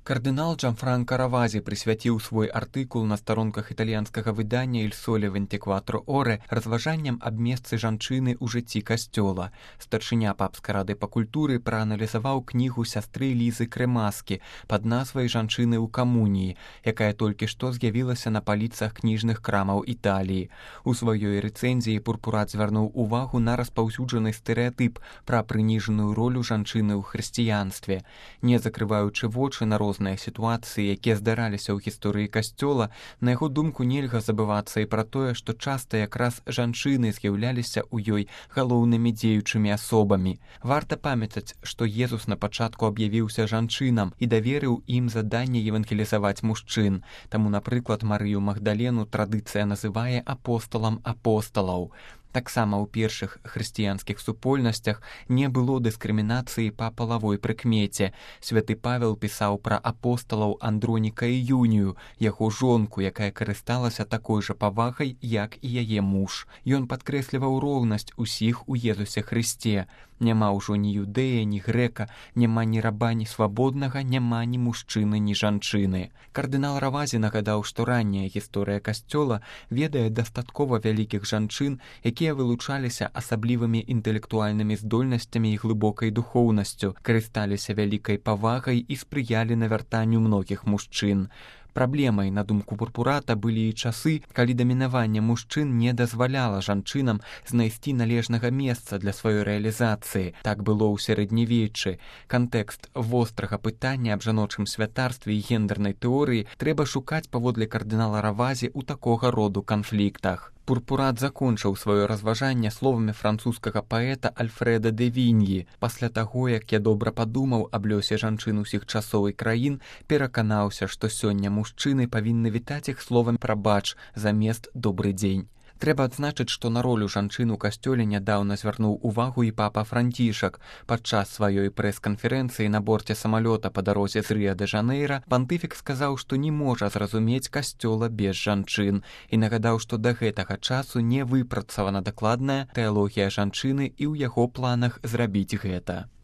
Кардынал Джанфранко Равазі прысвяціў свой артыкул на старонках італьянскага выдання «Il Sole 24 Ore» разважанням аб месцы жанчыны ў жыцці касцёла. Старшыня папскай рады па культуры прааналізаваў кнігу сястры Лізы Крэмаскі пад назвай «Жанчыны ў камуніі», якая толькі што з'явілася на паліцах кніжных крамаў Італіі. У сваёй рэцэнзіі Пурпурат звярнуў увагу на распаўсюджаны стэрэатып пра прыніжаную ролю жанчыны ў хрысціянстве. Не закрываючы вочы на розныя сітуацыі, якія здараліся ў гісторыі касцёла, на яго думку нельга забывацца і пра тое, што часта якраз жанчыны з'яўляліся ў ёй галоўнымі дзеючымі асобамі. Варта памятаць, што Езус на пачатку аб'явіўся жанчынам і даверыў ім заданне евангелізаваць мужчын. Таму, напрыклад, Марыю Магдалену традыцыя называе апосталам апосталаў. Таксама ў першых хрысціянскіх супольнасцях не было дыскрымінацыі па палавой прыкмеце. Святы Павел пісаў пра апосталаў Андроніка і Юнію, яго жонку, якая карысталася такой жа павагай, як і яе муж. Ён падкрэсліваў роўнасць усіх у Езусе Хрысце. Няма ўжо ні юдэя, ні грэка, няма ні раба, ні свабоднага, няма ні мужчыны, ні жанчыны. Кардынал Равазі нагадаў, што ранняя гісторыя касцёла ведае дастаткова вялікіх жанчын, якія вылучаліся асаблівымі інтэлектуальнымі здольнасцямі і глыбокай духоўнасцю, карысталіся вялікай павагай і спрыялі навяртанню многіх мужчын. Праблемай, на думку Пурпурата, былі і часы, калі дамінаванне мужчын не дазваляла жанчынам знайсці належнага месца для сваёй рэалізацыі. Так было ў сярэднявеччы. Кантэкст вострага пытання аб жаночым святарстве і гендернай тэорыі трэба шукаць паводле кардынала Равазі ў такога роду канфліктах. Пурпурат закончыў сваё разважанне словамі французскага паэта Альфрэда де Віньі. Пасля таго, як я добра падумаў аб лёсе жанчын усіх часоў і краін, пераканаўся, што сёння мужчыны павінны вітаць іх словам «прабач» замест «добры дзень». Трэба адзначыць, што на ролю жанчын у касцёле нядаўна звярнуў увагу і папа Францішак. Падчас сваёй прэс-канферэнцыі на борце самалёта па дарозе з Рыа-дэ-Жанэйра пантыфік сказаў, што не можа зразумець касцёла без жанчын і нагадаў, што да гэтага часу не выпрацавана дакладная тэалогія жанчыны і ў яго планах зрабіць гэта.